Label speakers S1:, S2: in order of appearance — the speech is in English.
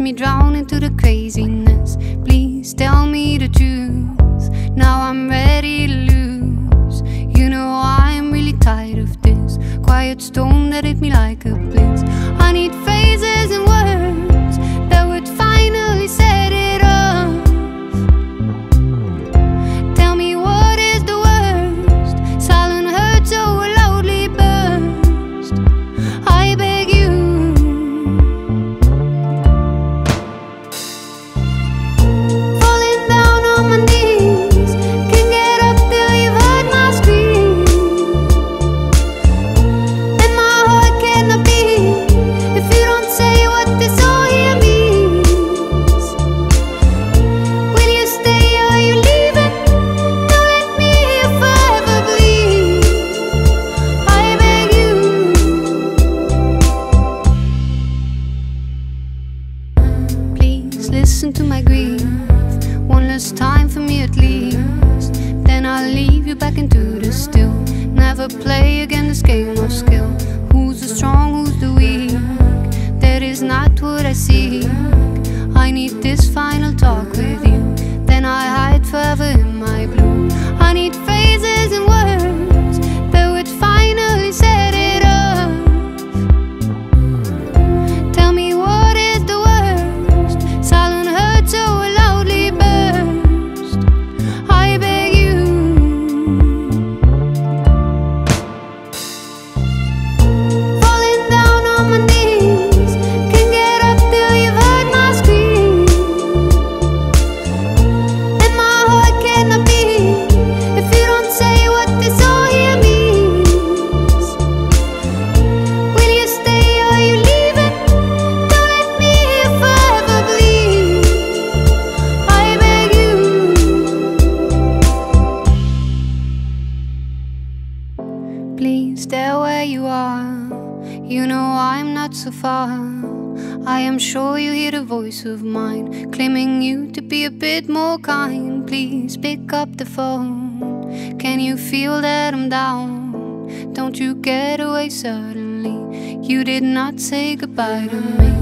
S1: me drown into the craziness. Please tell me the truth. Now I'm ready to lose. You know I'm really tired of this quiet storm that hit me like a blitz. I need phrases and words that would finally set it off. Tell me what is the worst? Silent hurts or a loudly burst? I beg you. Falling down on my knees, can't get up till you've heard my scream. And my heart cannot beat if you don't say what this all here means. Will you stay or are you leaving? Don't let me here forever bleed. I beg you. Please listen to my grief, one last time for me at least. Then I'll leave you back into the still. Never play again this game of skill. Who's the strong, who's the weak? That is not what I seek. I need this final talk with you, then I hide forever in my blue. I need phrases and words that would finally set it off. Tell me what is the worst? Silent hurts or a loudly burst? I beg you. Falling down on my knees, can't get up till you've heard my scream. And my heart cannot beat if you don't say what this all here means. Will you stay or are you leaving? Don't let me here forever bleed. I beg you. Please stay where you are. You know I'm not so far. I am sure you hear the voice of mine, claiming you to be a bit more kind. Please pick up the phone. Can you feel that I'm down? Don't you get away suddenly. You did not say goodbye to me.